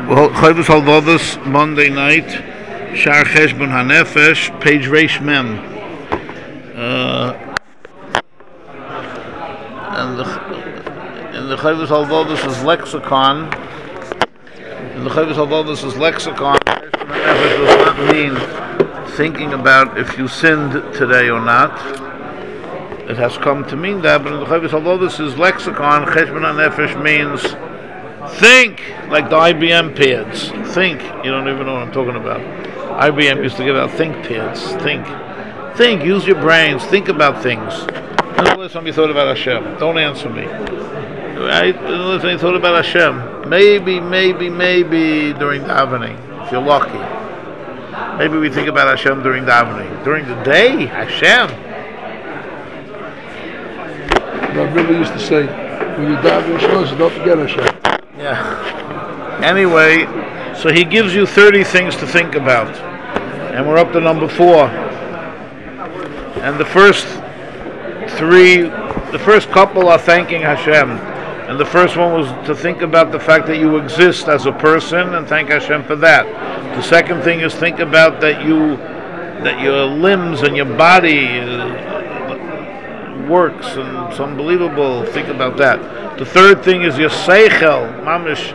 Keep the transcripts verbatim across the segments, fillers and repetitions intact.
Well, Chovos Halvados, Monday night, Shar Cheshbon HaNefesh, page Reish Mem. Uh, and the, in the Chovos Halvados' lexicon, in the Chovos Halvados' lexicon, Cheshbon HaNefesh does not mean thinking about if you sinned today or not. It has come to mean that, but in the Chovos Halvados' lexicon, Cheshbon HaNefesh means think, like the I B M pads. Think. You don't even know what I'm talking about. I B M used to give out think pads. Think. Think. Use your brains. Think about things. When was the last time you thought about Hashem? Don't answer me. Right? When was the last time you thought about Hashem? Maybe, maybe, maybe during davening, if you're lucky. Maybe we think about Hashem during davening. During the day, Hashem. My brother used to say, when you daven Shlosh, don't forget Hashem. Yeah. Anyway, so he gives you thirty things to think about. And we're up to number four. And the first three, the first couple are thanking Hashem. And the first one was to think about the fact that you exist as a person and thank Hashem for that. The second thing is think about that you, that your limbs and your body uh, works and it's unbelievable. Think about that. The third thing is your seichel, mamish.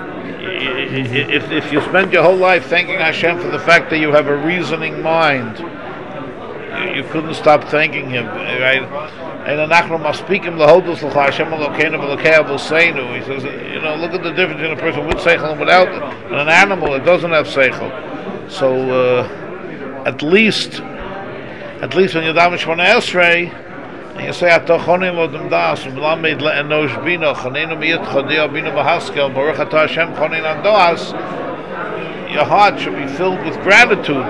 If, if you spend your whole life thanking Hashem for the fact that you have a reasoning mind, you, you couldn't stop thanking Him, right? And anachnu maspikim lahodus l'cha Hashem Elokeinu v'Elokei Avoseinu. He says, you know, look at the difference in a person with seichel and without, and an animal that doesn't have seichel. So, uh, at least, at least when you're daven Shmoneh Esrei, and you say, "Atochonim odem das, v'lamed le'enosh bina, chanenu miyit chodei bina v'haskel, baruch atah Hashem chonin adas." Your heart should be filled with gratitude.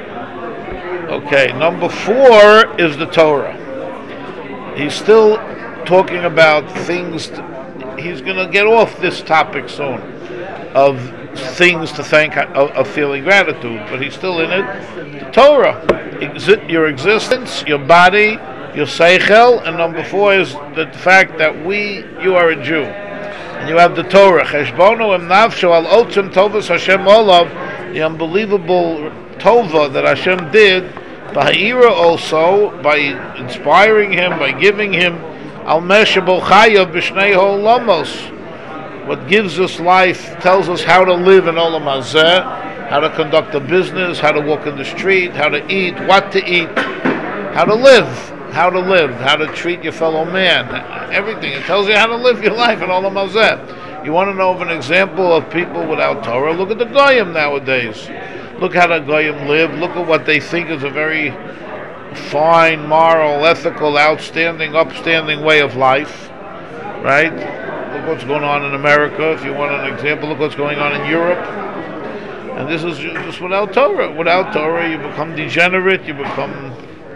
Okay, number four is the Torah. He's still talking about things. He's going to get off this topic soon of things to thank, of, of feeling gratitude, but he's still in it. The Torah, exi- your existence, your body, your seichel, and number four is the fact that we, you are a Jew, and you have the Torah. Cheshbono em nafsho al otzim tovas Hashem olav, the unbelievable tova that Hashem did, ba'ira also, by inspiring him, by giving him al meshabol chayav b'shnei ha'olamos. What gives us life tells us how to live in olam hazeh, how to conduct a business, how to walk in the street, how to eat, what to eat, how to live. How to live, how to treat your fellow man, everything. It tells you how to live your life and all of mazeh. You want to know of an example of people without Torah? Look at the Goyim nowadays. Look how the Goyim live. Look at what they think is a very fine, moral, ethical, outstanding, upstanding way of life. Right? Look what's going on in America. If you want an example, look what's going on in Europe. And this is just without Torah. Without Torah, you become degenerate, you become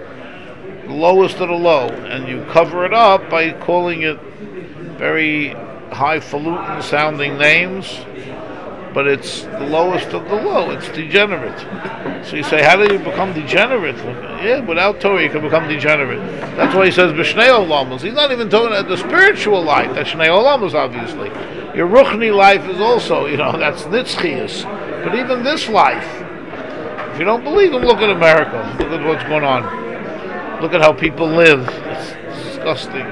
lowest of the low, and you cover it up by calling it very highfalutin sounding names, but it's the lowest of the low. It's degenerate. So you say, how do you become degenerate? Yeah, without Torah you can become degenerate. That's why he says b'shnei olamos. He's not even talking about the spiritual life. That's shnei olamos, obviously. Your ruchni life is also, you know, that's nitzchias. But even this life, if you don't believe him, look at America. Look at what's going on. Look at how people live. It's disgusting.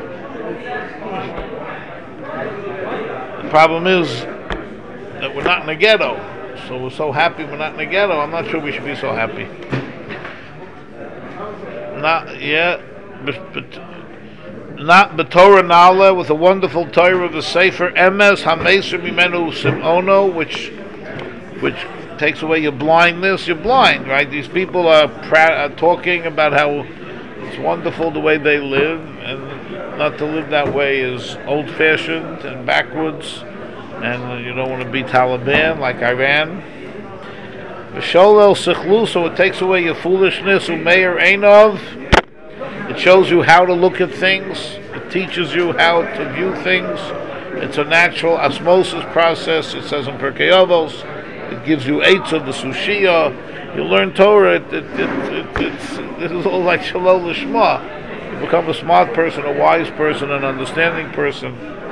The problem is that we're not in a ghetto. So we're so happy we're not in a ghetto. I'm not sure we should be so happy. Not yet, but, but not b'Torah Nala, with a wonderful Torah of the Sefer Emes Hameser Mimenu Simono, which which takes away your blindness. You're blind, right? These people are, pra- are talking about how it's wonderful the way they live, and not to live that way is old-fashioned and backwards, and you don't want to be Taliban like Iran. V'sholel sichlu, so it takes away your foolishness. Umeir einov, it shows you how to look at things. It teaches you how to view things. It's a natural osmosis process. It says in Pirkei Avos. It gives you eitzah, the sushia. You learn Torah. It, it, it, it, it's, this is all like shalom l'shma. You become a smart person, a wise person, an understanding person.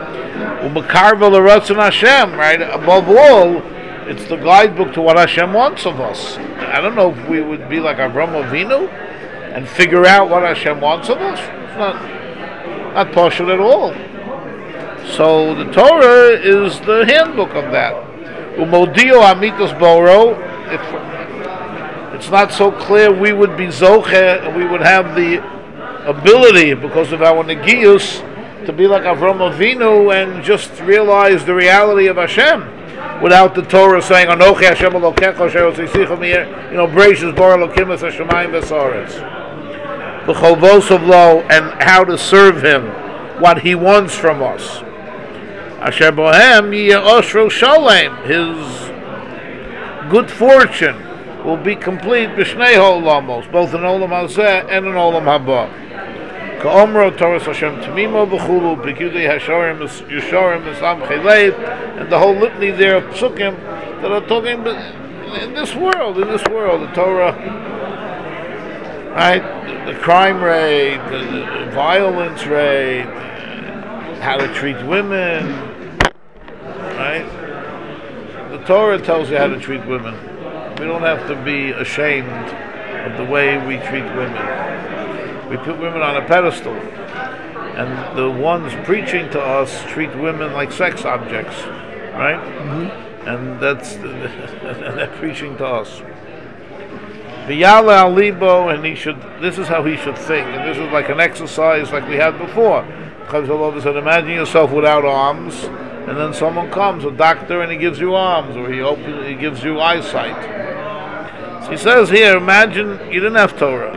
U'mekarva l'ratzon Hashem, right? Above all, it's the guidebook to what Hashem wants of us. I don't know if we would be like Avram Avinu and figure out what Hashem wants of us. It's not not partial at all. So the Torah is the handbook of that. Umodio amitos boro. If it's not so clear, we would be zoche, and we would have the ability because of our negius to be like Avram Avinu and just realize the reality of Hashem, without the Torah saying, "Anochi Hashem Elokecha asher hotzisecha mi'er," you know, "Bereishis bara Elokim es hashamayim v'saaretz." The chovos of lo, and how to serve Him, what He wants from us. Asher bohem yiyeh oshro shalem, His good fortune will be complete b'shnei ha'olamos, both in olam hazeh and in olam haba. Ka'omro Torah Hashem Tamimo v'chulu b'kudei hasharim yisharim v'samchei leiv, and the whole litany there of psukim that are talking in this world, in this world, the Torah, right? The, the crime rate, the, the violence rate, how to treat women, right? The Torah tells you how to treat women. We don't have to be ashamed of the way we treat women. We put women on a pedestal, and the ones preaching to us treat women like sex objects, right? Mm-hmm. And that's and they're preaching to us. V'yale al libo, and he should. This is how he should think, and this is like an exercise like we had before. Chazal said, imagine yourself without arms, and then someone comes, a doctor, and he gives you arms, or he opens, he gives you eyesight. So he says here, imagine you didn't have Torah.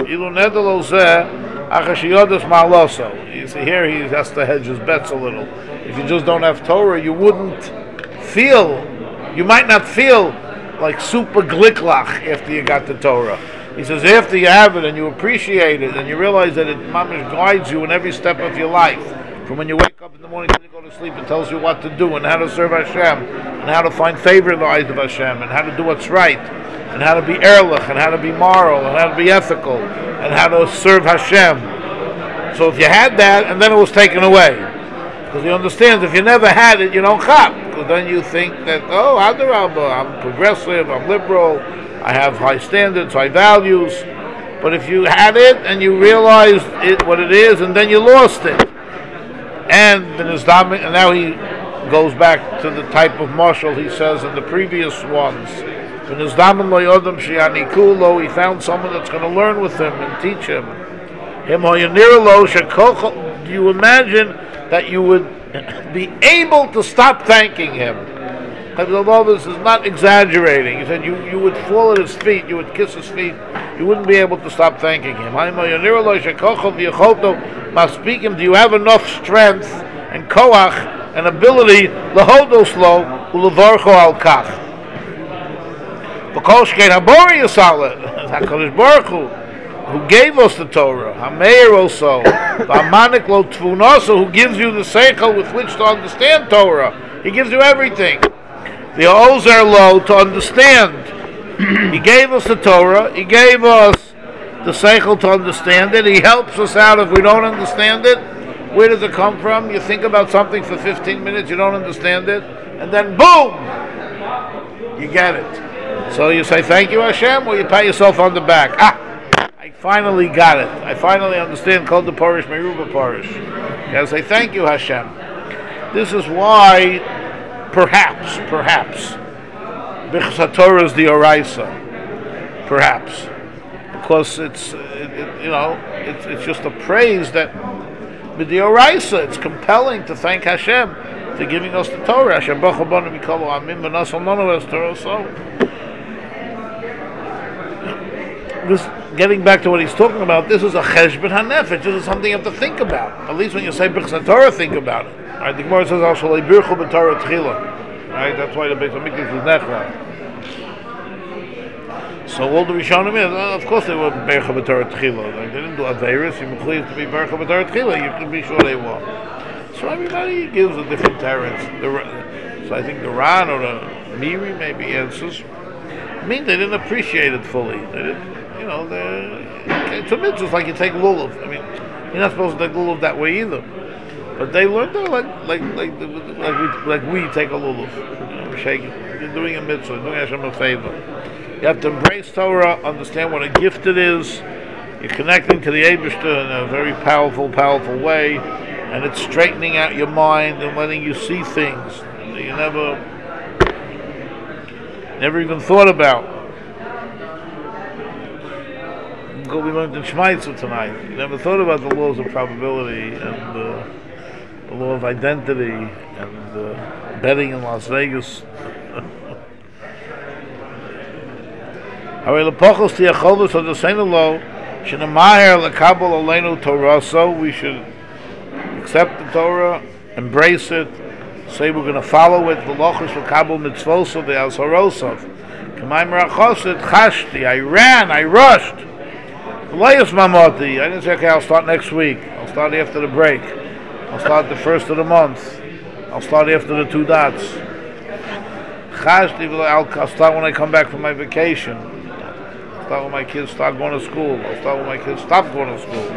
You see, here he has to hedge his bets a little. If you just don't have Torah, you wouldn't feel, you might not feel like super gliklach after you got the Torah. He says, after you have it and you appreciate it and you realize that it mamish guides you in every step of your life, from when you wake up in the morning till you go to sleep, it tells you what to do and how to serve Hashem and how to find favor in the eyes of Hashem and how to do what's right and how to be ehrlich and how to be moral and how to be ethical and how to serve Hashem. So if you had that and then it was taken away, because he understands if you never had it, you don't chop, because then you think that, oh, Hadarabba, I'm progressive, I'm liberal, I have high standards, high values. But if you had it and you realized it, what it is, and then you lost it, and and now he goes back to the type of marshal he says in the previous ones. He found someone that's going to learn with him and teach him. Do you imagine that you would be able to stop thanking him? Although this is not exaggerating, he said you, you would fall at his feet, you would kiss his feet, you wouldn't be able to stop thanking him. Do you have enough strength and koach and ability lahodoslo ulevarcho al kach? Because Habori Yisale, HaKadosh Baruch Hu, who gave us the Torah, Hameir also, V'amanik lo tvunoso, who gives you the seichel with which to understand Torah. He gives you everything. The Ozer lo, to understand. He gave us the Torah, he gave us the seichel to understand it, he helps us out if we don't understand it. Where does it come from? You think about something for fifteen minutes, you don't understand it, and then boom! You get it. So you say, thank you Hashem, or you pat yourself on the back. Ah! I finally got it. I finally understand called the Parish, Meruba Parish. You gotta say, thank you Hashem. This is why, perhaps, perhaps, Bichas HaTorah is the Oraisa. Perhaps. Because it's, it, it, you know, it's, it's just a praise that, with the Oraisa, it's compelling to thank Hashem for giving us the Torah. Hashem Baruch Hu Mikol Amin B'Nasal Nonu Es Torah. So, this, getting back to what he's talking about, this is a cheshbon hanefesh. This is something you have to think about. At least when you say Bichas HaTorah, think about it. Right? The Gemara says also Leibirchu B'Torah Tchila. Right? That's why the Beit Hamikdash was nechra. So all the Rishonim, of course they were Bercha B'Torah Tchila. Like, they didn't do Averis. You mechliv to be Bercha B'Torah Tchila. You can be sure they were. So everybody gives a different teretz. So I think the Ran or the Miri maybe answers. I mean, they didn't appreciate it fully. They didn't. You know, it's a mitzvah, like you take lulav. I mean, you're not supposed to take lulav that way either. But they learned that like like like like we like we take a lulav, you know, shake it. You're doing a mitzvah, doing Hashem a favor. You have to embrace Torah, understand what a gift it is. You're connecting to the Eibishter in a very powerful, powerful way, and it's straightening out your mind and letting you see things that you never, never even thought about. We learned in Shmaitzer tonight. You never thought about the laws of probability and uh, the law of identity and uh, betting in Las Vegas. We should accept the Torah, embrace it, say we're going to follow it. I ran, I rushed. I didn't say, okay, I'll start next week. I'll start after the break. I'll start the first of the month. I'll start after the two dots. I'll start when I come back from my vacation. I'll start when my kids start going to school. I'll start when my kids stop going to school.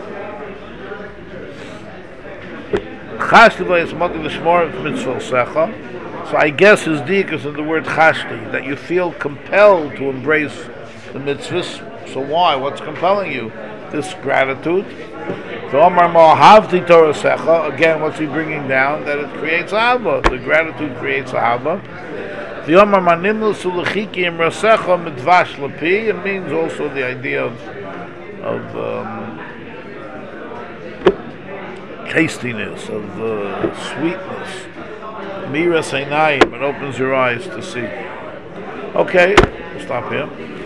So I guess his dik is in the word chashti, that you feel compelled to embrace the mitzvahs. So why? What's compelling you? This gratitude. Again, what's he bringing down? That it creates ahava. The gratitude creates ahava. It means also the idea of, of um, tastiness, of uh, sweetness. Miras einayim, it opens your eyes to see. Okay, we'll stop here.